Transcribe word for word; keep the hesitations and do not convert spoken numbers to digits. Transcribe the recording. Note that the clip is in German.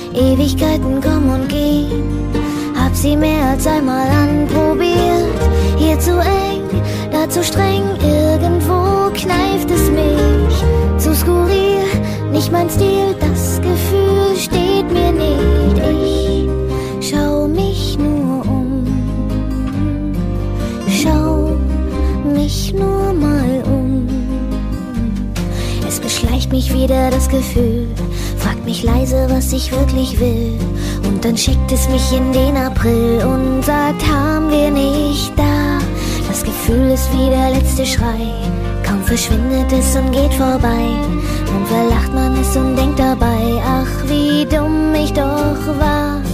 Ewigkeiten kommen und gehen, hab sie mehr als einmal anprobiert. Hier zu eng, da zu streng, irgendwo kneift es mich. Zu skurril, nicht mein Stil, das Gefühl steht mir nicht. Ich schau mich nur um, schau mich nur mal um. Es beschleicht mich wieder das Gefühl, fragt mich leise, was ich wirklich will. Und dann schickt es mich in den April und sagt, haben wir nicht da. Das Gefühl ist wie der letzte Schrei, kaum verschwindet es und geht vorbei. Dann verlacht man es und denkt dabei, ach wie dumm ich doch war.